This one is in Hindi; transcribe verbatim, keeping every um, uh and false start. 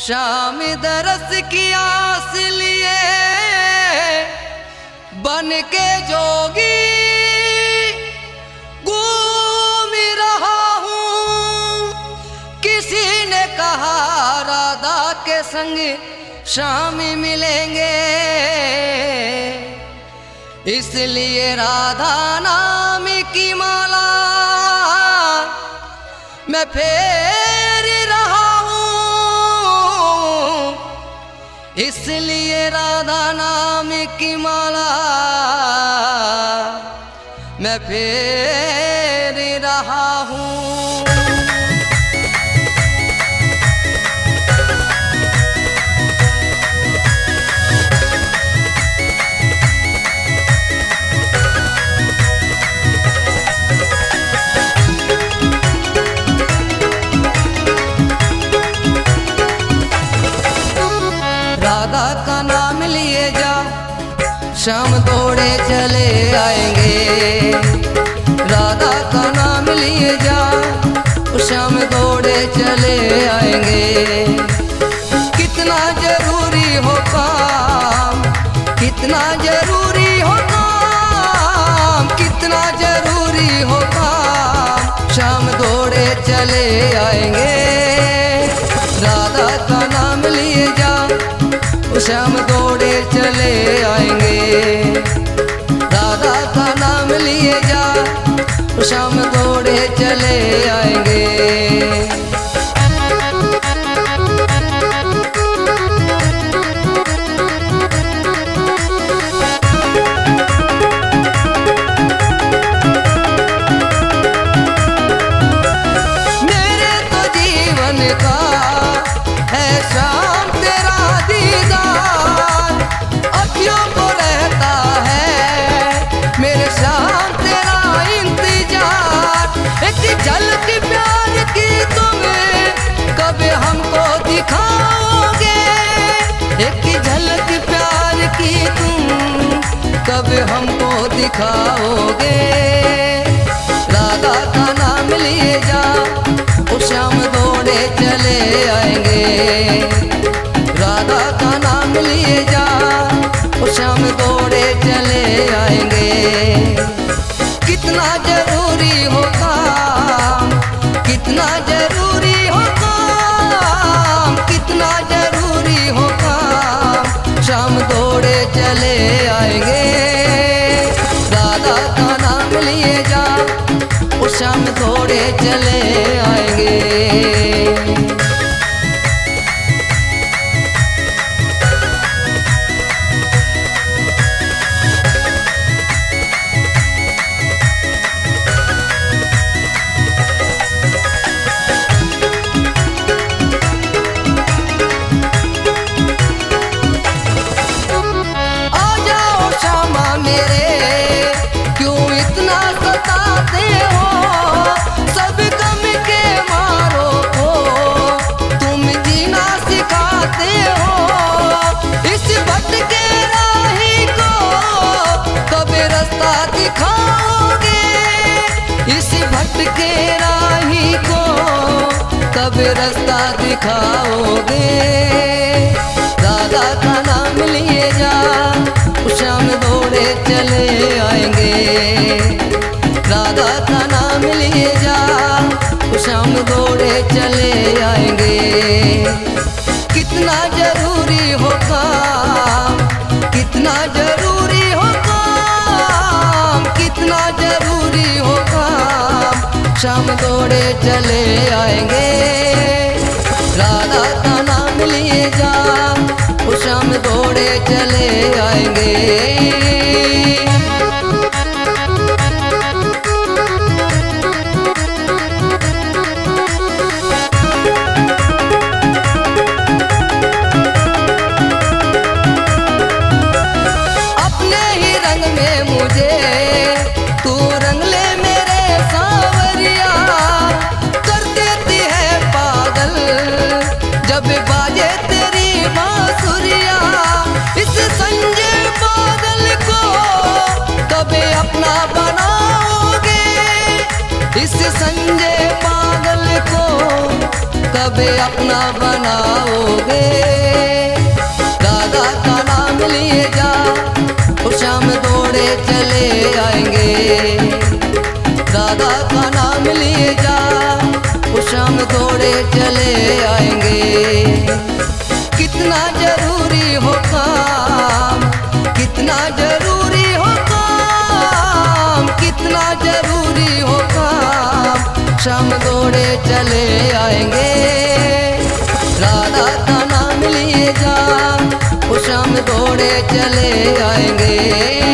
शाम दरस की आस लिए बन के जोगी घूम रहा हूँ। किसी ने कहा राधा के संग शाम मिलेंगे, इसलिए राधा नाम की माला मैं फेर रहा हूँ, इसलिए राधा नाम की माला मैं फेर रहा हूँ। राधा का नाम लिए जा, शाम दौड़े चले आएंगे। राधा का नाम लिए जा, शाम दौड़े चले आएंगे। कितना जरूरी हो काम, कितना जरूरी हो काम, कितना जरूरी हो काम, शाम दौड़े चले आएंगे। राधा का नाम लिए जा, श्याम दौड़े चले आएंगे। राधा का नाम लिए जा, श्याम दौड़े चले आएंगे। मेरे तो जीवन का है शाम तेरा दीदार, अखियों को रहता है मेरे शाम तेरा इंतजार। एक झलक प्यार की तुम कब हमको दिखाओगे, एक झलक प्यार की तुम कब हमको दिखाओगे। राधा का नाम लिए जा, श्याम दौड़े चले आएंगे। राधा का नाम लिए जा, श्याम दौड़े चले आएंगे। कितना जरूरी हो काम, कितना जरूरी हो काम, कितना जरूरी हो काम, शाम दौड़े चले आएंगे। राधा का नाम लिए जा, श्याम दौड़े चले आएंगे। इस भटके राही को कब रास्ता दिखाओगे। राधा का नाम लिए जा, श्याम दौड़े चले आएंगे। राधा का नाम लिए जा, श्याम दौड़े चले आएंगे। कितना जरूरी हो काम, कितना जरूरी हो काम, कितना जरूरी हो काम, शाम दौड़े चले आएंगे। राधा का नाम लिए जा, शाम दौड़े चले आएंगे। जब बाजे तेरी बांसुरिया, इस संजय बादल को कभी अपना बनाओगे। राधा का नाम लिए जा और शाम दौड़े चले आएंगे। राधा का नाम लिए जा और शाम दौड़े चले आएंगे। कितना जरूरी हो काम, कितना जरूरी हो काम, कितना जरूरी हो काम, शाम दौड़े चले आएंगे। राधा का नाम लिए जा वो शाम दौड़े चले आएंगे।